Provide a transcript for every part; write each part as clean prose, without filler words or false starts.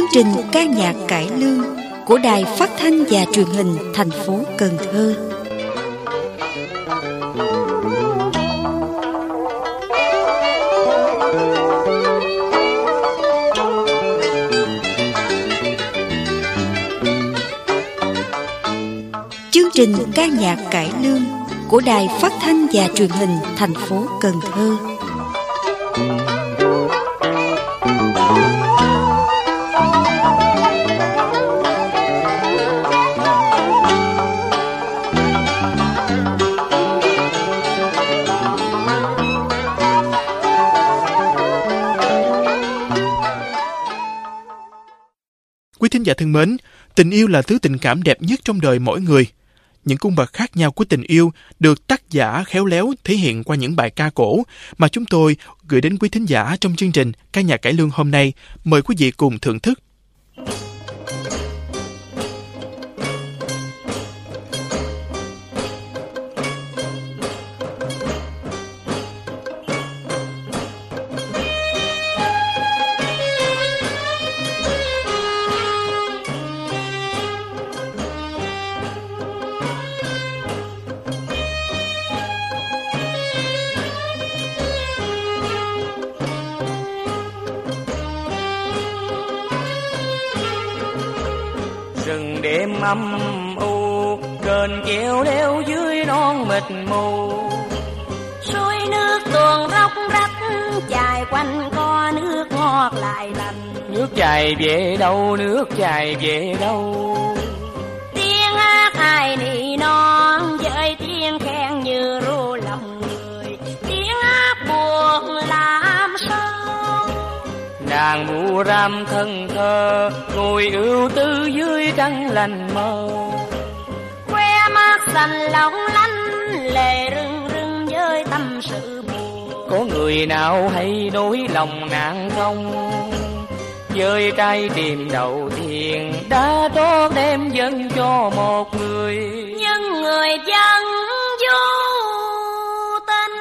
trình ca nhạc cải lương của Đài Phát thanh và Truyền hình thành phố Cần Thơ. Chương trình ca nhạc cải lương của Đài Phát thanh và Truyền hình thành phố Cần Thơ. Quý thính giả thân mến, tình yêu là thứ tình cảm đẹp nhất trong đời mỗi người. Những cung bậc khác nhau của tình yêu được tác giả khéo léo thể hiện qua những bài ca cổ mà chúng tôi gửi đến quý thính giả trong chương trình ca nhạc cải lương hôm nay. Mời quý vị cùng thưởng thức. Rừng đêm âm u, kênh chèo leo dưới non mịt mù. Suối nước tuôn róc rách, chài quanh co nước ngọt lại lành. Nước chảy về đâu, nước chảy về đâu. Tiếng hát ai nỉ non, với tiếng khen như ru lòng người. Tiếng hát buồn làm sao. Nàng mù ram thân thơ, ngồi ưu tư dưới trăng lành mơ. Khoe mắt xanh long lanh, lệ rưng rưng với tâm sự buồn. Có người nào hay nỗi lòng nạn không? Với trái tim đầu tiên đã trót đem dâng cho một người. Nhưng người dân vô tình.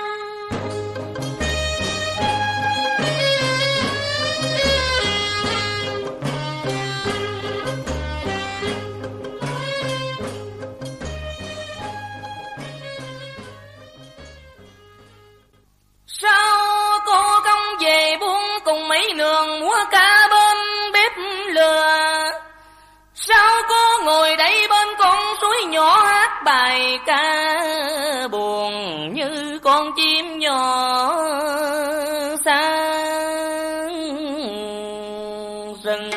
Sao cô không về buông cùng mấy nương múa ca bên bếp lửa? Sao cô ngồi đây bên con suối nhỏ hát bài ca buồn như con chim nhỏ xa rừng?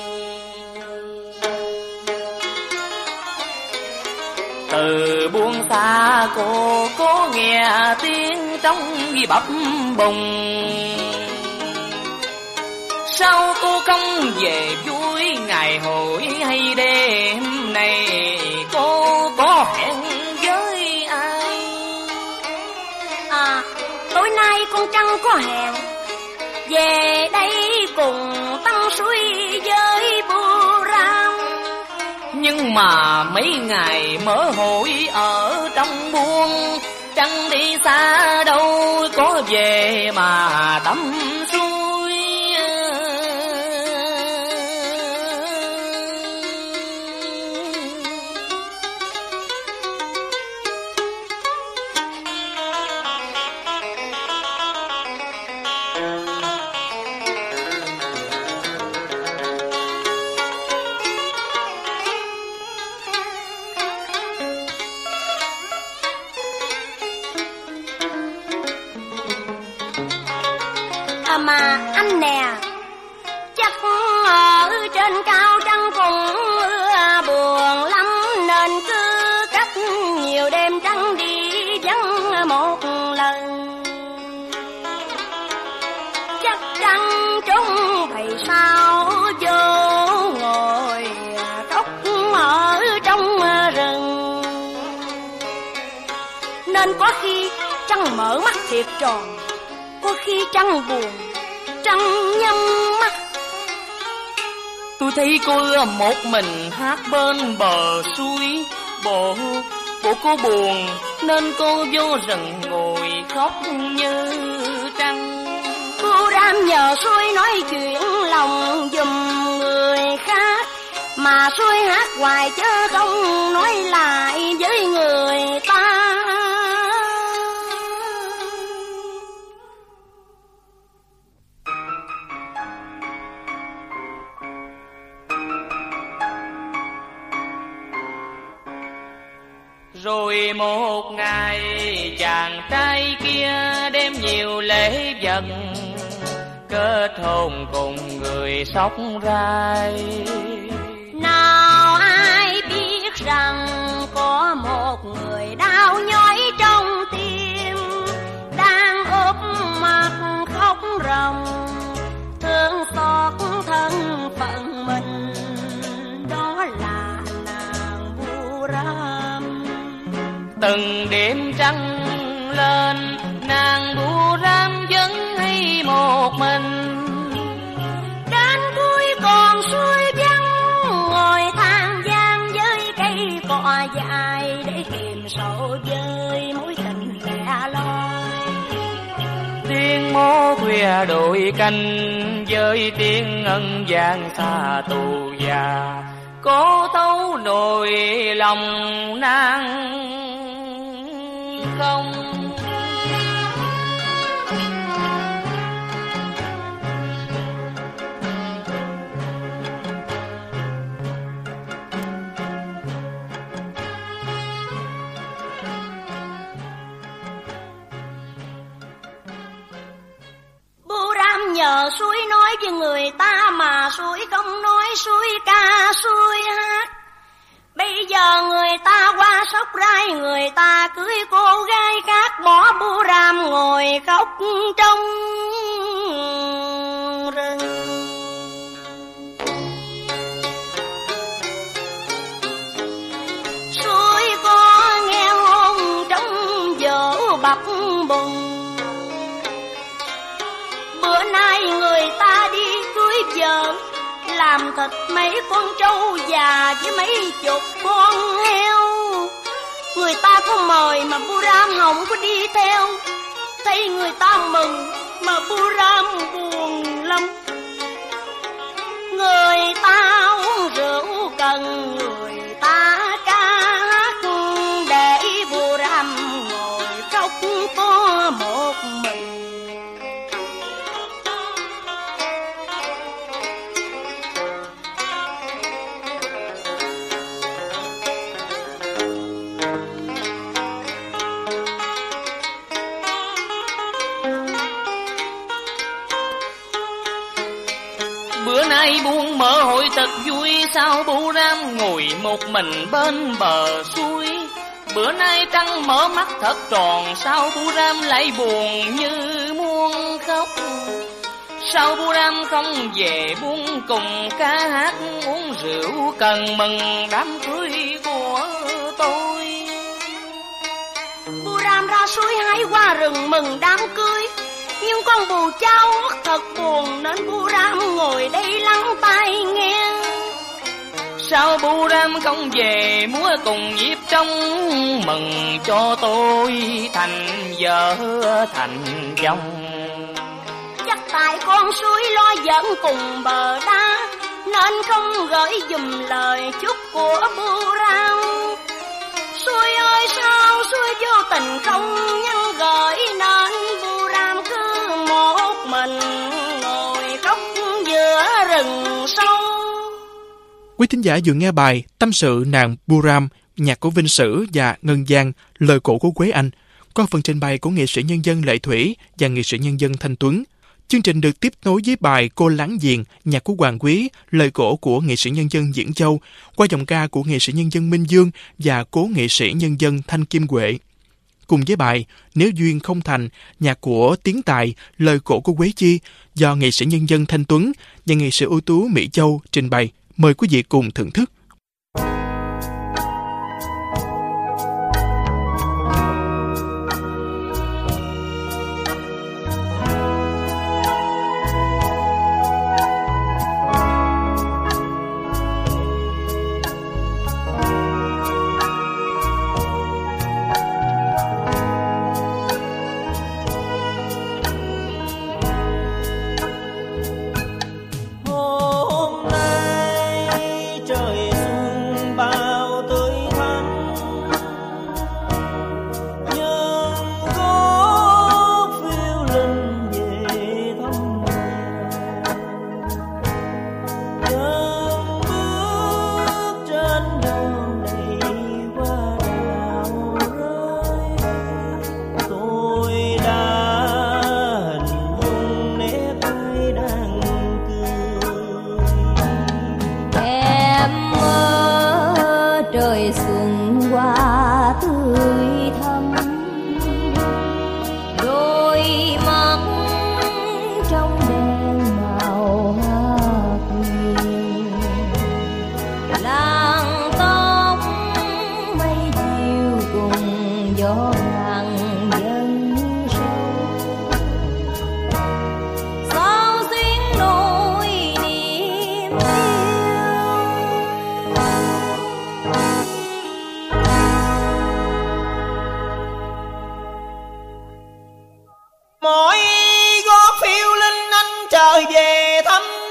Từ buông xa cô có nghe tiếng trong bập bùng. Sao cô không về vui ngày hội hay đêm này? Cô có hẹn với ai? Tối nay con trăng có hẹn về đây cùng tăng suối với bu rau. Nhưng mà mấy ngày mở hội ở trong buôn, trăng đi xa đâu có về mà tắm suối. Mà anh nè, chắc ở trên cao trăng cũng buồn lắm, nên cứ cách nhiều đêm trăng đi vắng một lần. Chắc trăng trốn thầy sao vô ngồi khóc ở trong rừng. Nên có khi trăng mở mắt thiệt tròn, có khi trăng buồn, trăng nhắm mắt. Tôi thấy cô một mình hát bên bờ suối. Bộ cô buồn nên cô vô rừng ngồi khóc như trăng. Cô Ram nhờ xuôi nói chuyện lòng giùm người. xuôi hát hoài chứ không nói lại với người ta. Rồi một ngày chàng trai kia đem nhiều lễ vật kết hôn cùng người sóc rai. Nào ai biết rằng có một người đau nhói trong tim, đang úp mặt khóc ròng thương xót thân phận mình, đó là nàng Buram. Từng đêm trăng lên nàng Buram vẫn hay một mình, đến cuối còn xuôi vắng ngồi than gian với cây cỏ dài để kìm sầu với mối tình lẻ loi. tiếng mõ khuya đội canh với tiếng ngân vang xa tù già, cố thấu nỗi lòng nàng không. Buram nhờ suối nói với người ta mà suối không nói, suối ca suối hát. Bây giờ người ta qua sóc rai, người ta cưới cô gái khác, bỏ Buram ngồi khóc trong rừng. Suối có nghe hôn trong dỗ bập bùng. Bữa nay người ta đi cưới vợ, làm thịt mấy con trâu già với mấy chục con heo. Người ta có mời mà Buram không có đi theo, thấy người ta mừng mà Buram buồn lắm. Người ta uống rượu cần người ta ca hát, để Buram ngồi khóc có một mình. Bữa nay buông mở hội thật vui, sao Buram ngồi một mình bên bờ suối. Bữa nay trăng mở mắt thật tròn, sao Buram lại buồn như muốn khóc. Sao Buram không về buông cùng ca hát, uống rượu cần mừng đám cưới của tôi. Buram ra suối hái qua rừng mừng đám cưới, nhưng con bù cháu thật buồn nên Buram ngồi đây lắng tai nghe. Sao Buram không về múa cùng nhịp trong, mừng cho tôi thành vợ thành chồng. Chắc tại con suối lo giỡn cùng bờ đá, nên không gửi dùm lời chúc của Buram. Suối ơi sao suối vô tình không nhân gửi, nên Buram cứ một mình ngồi khóc giữa rừng sâu. Quý thính giả vừa nghe bài Tâm sự nàng Buram, nhạc của Vinh Sử và Ngân Giang, lời cổ của Quế Anh, qua phần trình bày của nghệ sĩ nhân dân Lệ Thủy và nghệ sĩ nhân dân Thanh Tuấn. Chương trình được tiếp nối với bài Cô Láng Giềng, nhạc của Hoàng Quý, lời cổ của nghệ sĩ nhân dân Diễn Châu, qua giọng ca của nghệ sĩ nhân dân Minh Dương và cố nghệ sĩ nhân dân Thanh Kim Huệ. Cùng với bài Nếu Duyên Không Thành, nhạc của Tiến Tài, lời cổ của Quế Chi, do nghệ sĩ nhân dân Thanh Tuấn và nghệ sĩ ưu tú Mỹ Châu trình bày. Mời quý vị cùng thưởng thức. Hôm nay trời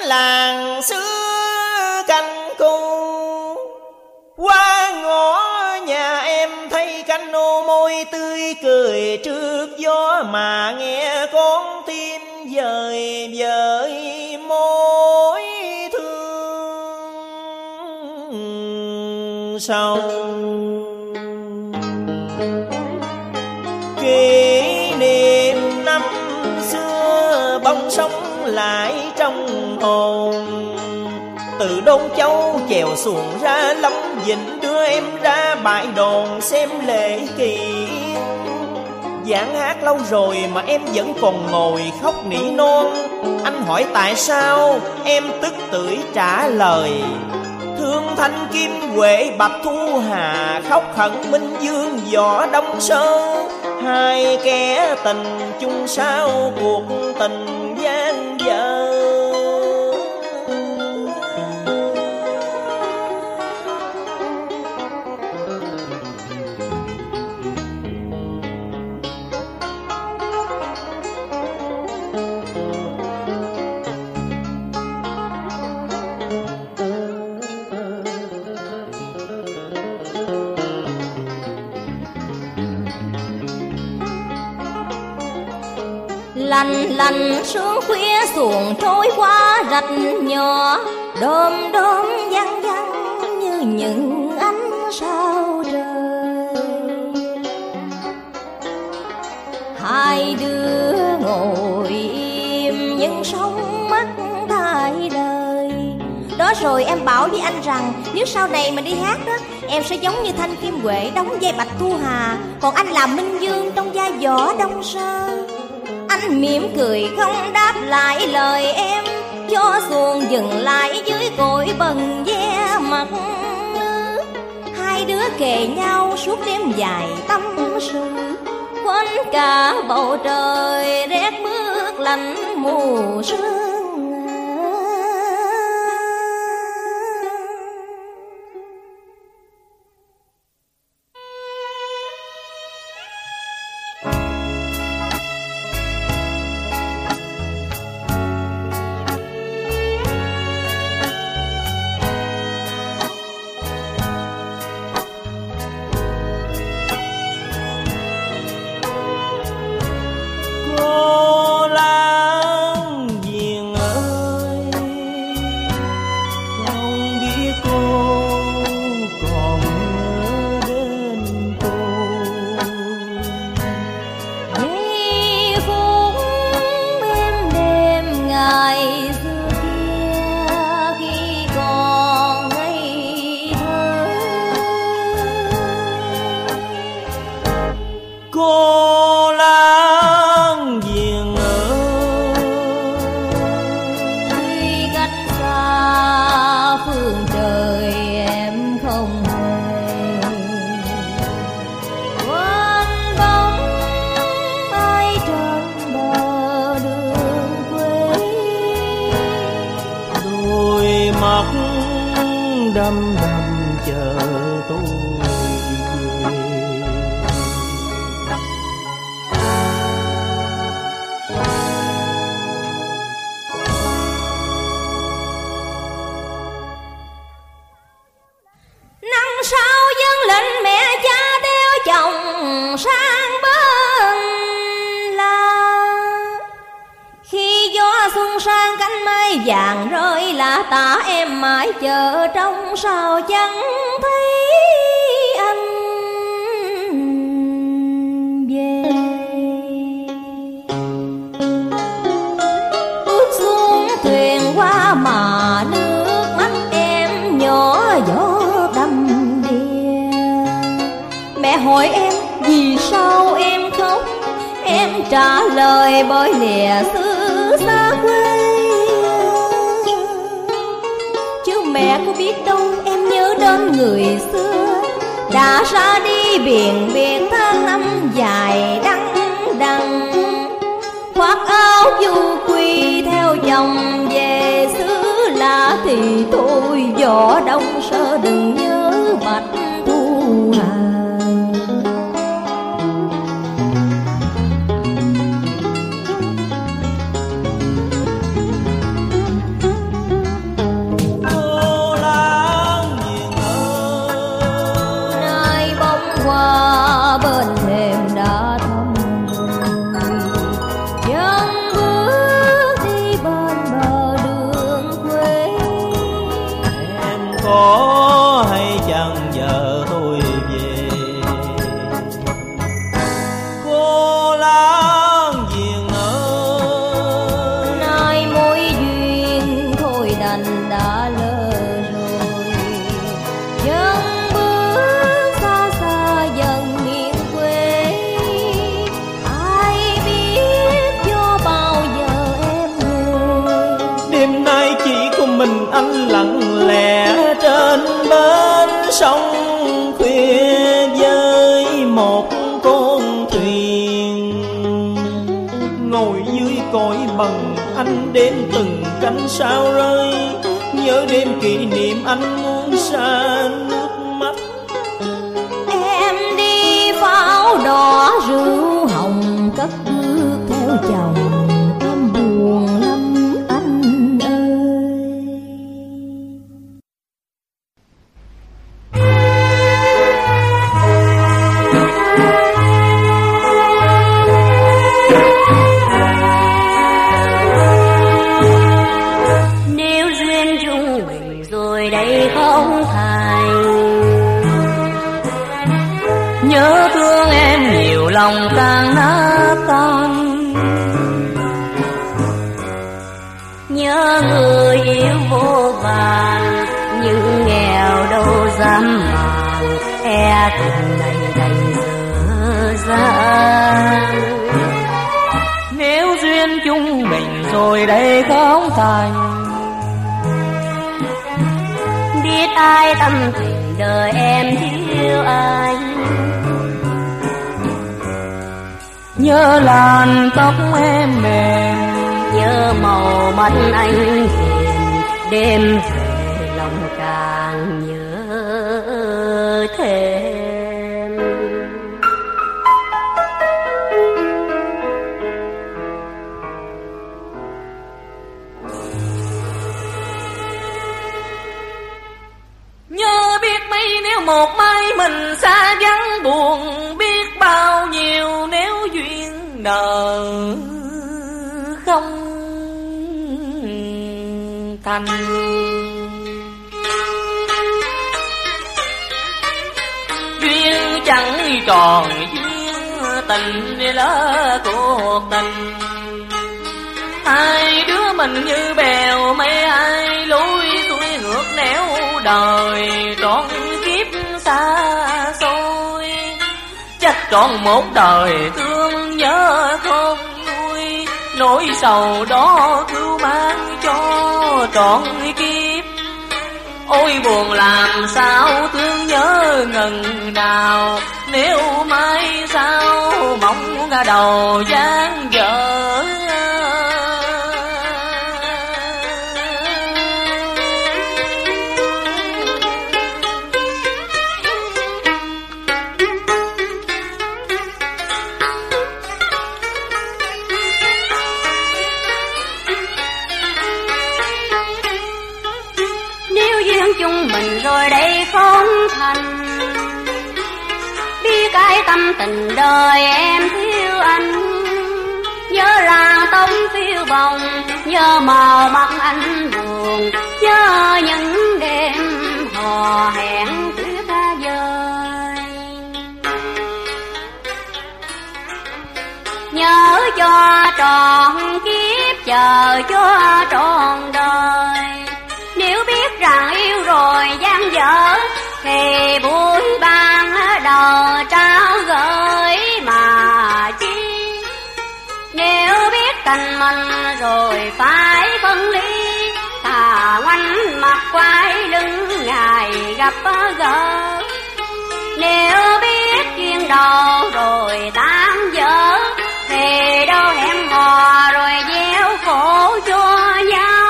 làng xưa canh cu. Qua ngõ nhà em thấy canh ô môi tươi cười trước gió, mà nghe con tim dời dời mối thương sâu. Kỷ niệm năm xưa bỗng sống lại trong hồn. Từ Đôn Châu chèo xuồng ra Long Vĩnh, đưa em ra bãi đồn xem lễ kỳ. Giảng hát lâu rồi mà em vẫn còn ngồi khóc nỉ non. Anh hỏi tại sao, em tức tưởi trả lời: thương Thanh Kim Huệ Bạch Thu Hà, khóc hận Minh Dương Võ Đông Sơn. Hai kẻ tình chung sao cuộc tình gian dở. Lành lành sương khuya xuồng trôi qua rạch nhỏ, đom đóm văng văng như những ánh sao trời. Hai đứa ngồi im nhưng sống mắt thay lời. Đó rồi em bảo với anh rằng nếu sau này mà đi hát đó, em sẽ giống như Thanh Kim Huệ đóng vai Bạch Thu Hà, còn anh làm Minh Dương trong vai Võ Đông Sơn. Anh mỉm cười không đáp lại lời em, cho xuồng dừng lại dưới cội bần ve mặt nước. Hai đứa kề nhau suốt đêm dài tâm sự, quên cả bầu trời rét mướt lạnh mù sương. đăm đăm chờ tôi về. Năm sau dân lệnh mẹ cha theo chồng sang bên làng, khi gió xuân sang cánh mây vàng rơi lạ tả, em mãi chờ trong sao chẳng thấy anh về. Bước xuống thuyền qua mà nước mắt em nhỏ giọt đầm đìa. Mẹ hỏi em vì sao em khóc, em trả lời bởi lìa xứ xa quê. Chứ mẹ có biết đâu em nhớ đến người xưa đã ra đi biển biệt tháng năm dài đắng đắng, khoác áo du quy theo chồng về xứ lạ. Thì thôi Võ Đông Sơ đừng nhớ Bạch Thu Hà. dưới cõi bần, anh đêm từng cánh sao rơi, nhớ đêm kỷ niệm anh muôn xa nước mắt. Em đi pháo đỏ rượu hồng, cất bước theo chồng, em buồn lắm anh ơi. Nếu duyên chung mình rồi đây không thành, nhớ thương em nhiều lòng càng nát tan. Nhớ người yêu vô vàn, nhưng nghèo đâu dám màng, e tình này đành dở dang. Nếu duyên chung mình rồi đây không thành, biết ai tâm tình đời em thiếu anh. Nhớ làn tóc em mềm, nhớ màu mắt anh hiền, đêm về lòng càng nhớ thêm. Nhớ biết mấy nếu một mai mình xa vắng buồn, biết bao nhiêu nếu duyên nợ không thành. Duyên chẳng tròn duyên tình lỡ cuộc tình, hai đứa mình như bèo mây ai lối xuôi ngược nẻo đời, trọn kiếp xa xôi chắc trọn một đời thương nhớ không nguôi. Nỗi sầu đó cứu mang cho trọn kiếp, ôi buồn làm sao thương nhớ ngần nào. Nếu mai sau mong ngả đầu dáng dở, chung mình rồi đây không thành, biết cái tâm tình đời em thiếu anh. Nhớ làn tóc phiêu bồng, nhớ màu mắt anh buồn, nhớ những đêm hò hẹn tuyết rơi. Nhớ cho trọn kiếp, chờ cho trọn đời. Nếu biết rằng yêu rồi gian dở, thì buổi ban đầu trao gửi mà chi. Nếu biết tình mình rồi phải phân ly, thà ngoảnh mặt quay lưng ngày gặp gỡ. Nếu biết duyên đầu rồi tan vỡ, thì đâu hẹn hò rồi gieo khổ cho nhau.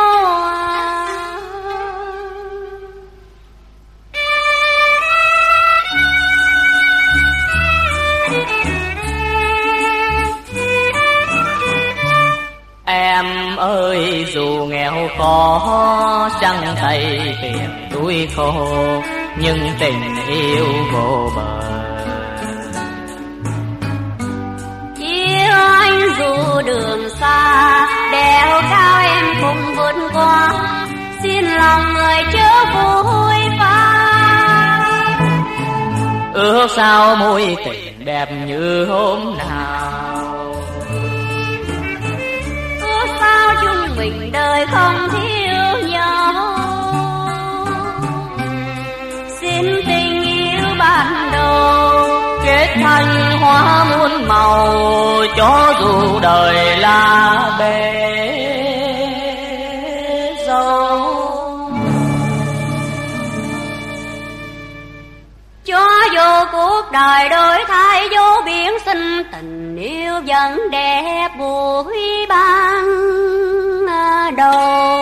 Em ơi dù nghèo khó, trắng tay tiền túi khô, nhưng tình yêu vô bờ. Chiều anh dù đường xa, đèo cao em cùng vượt qua, xin lòng người chớ vui phá. Ước sao mối tình đẹp như hôm nào, sao chung mình đời không thiếu nhau. Xin tình yêu ban đầu kết thành hoa muôn màu, cho dù đời là bể dâu. Cho dù cuộc đời đổi thay vô biển sinh tình yêu vẫn đẹp buổi ban đầu.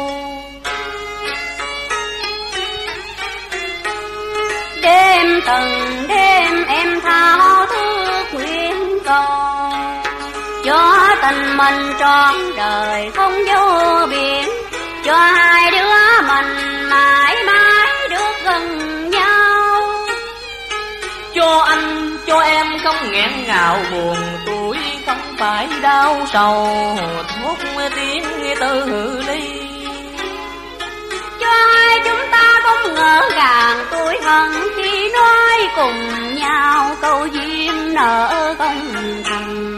Đêm từng đêm em thao thức nguyện cầu, cho tình mình trọn đời không vô biển, cho hai đứa mình mãi mãi được gần nhau. Cho anh, cho em không nghẹn ngào buồn tuổi, không phải đau sầu thốt tiếng từ ly. Cho hai chúng ta không ngỡ ngàng tuổi hận khi nói cùng nhau câu duyên nợ không thành.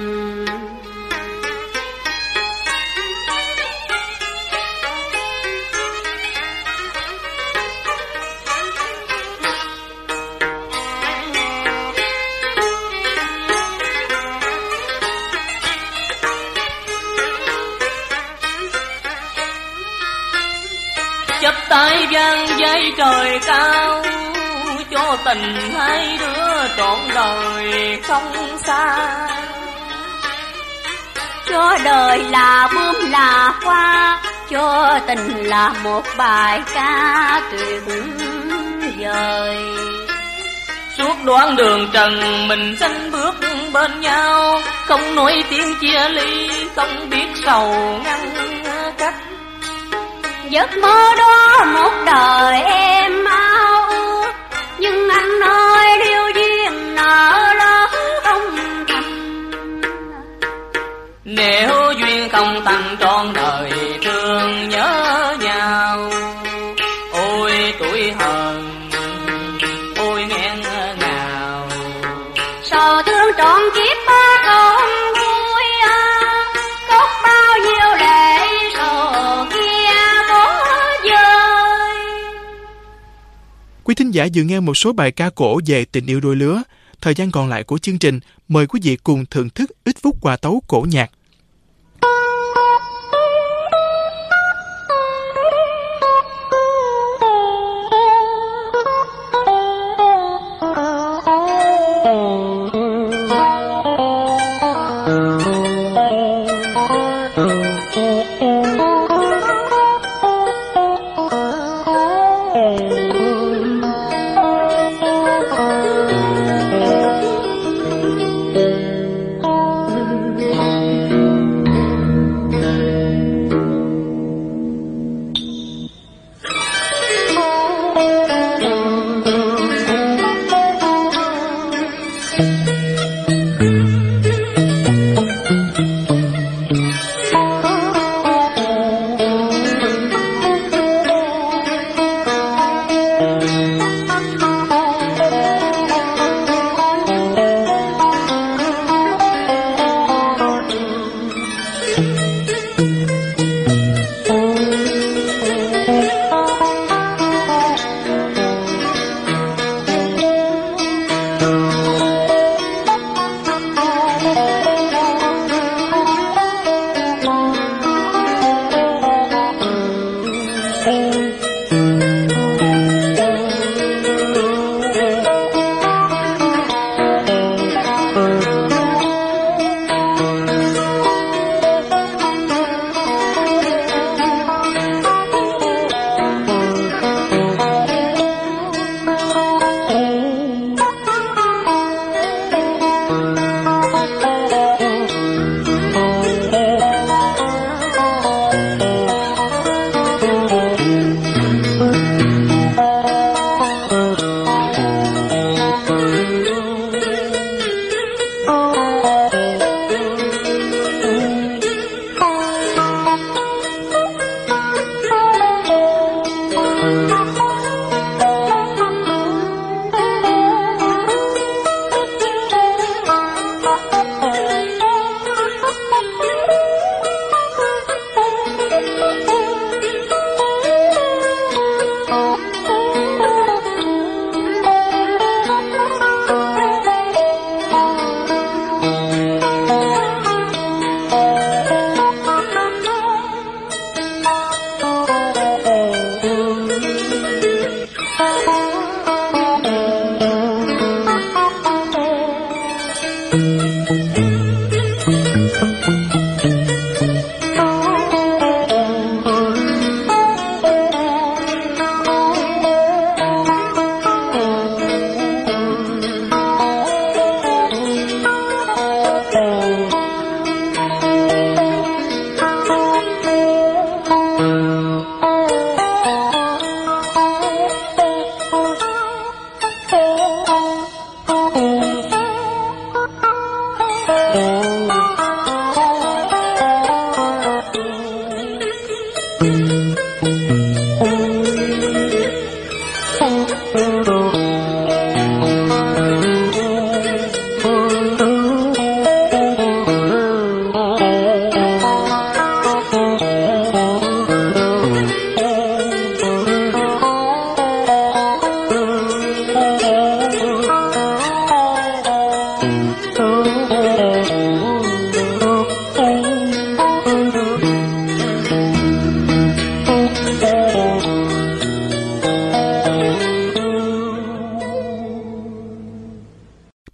Chắp tay vang dây trời cao, cho tình hai đứa trọn đời không xa. Cho đời là bướm là hoa, cho tình là một bài ca tuyệt vời. Suốt đoạn đường trần mình sánh bước bên nhau, không nói tiếng chia ly, không biết sầu ngăn cách. Giấc mơ đó một đời em ao ước, nhưng anh ơi điều duyên nợ lỡ không thành. Nếu duyên không thành trọn đời thương nhớ nhau, ôi tuổi hờn, ôi nghẹn ngào. Sầu thương trọn kiếp ba con vui khóc bao nhiêu lệ sầu kia có dơi. Quý thính giả vừa nghe một số bài ca cổ về tình yêu đôi lứa. Thời gian còn lại của chương trình, mời quý vị cùng thưởng thức ít phút hòa tấu cổ nhạc.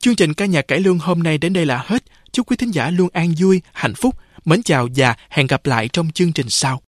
Chương trình ca nhạc cải lương hôm nay đến đây là hết. Chúc quý thính giả luôn an vui, hạnh phúc. Mến chào và hẹn gặp lại trong chương trình sau.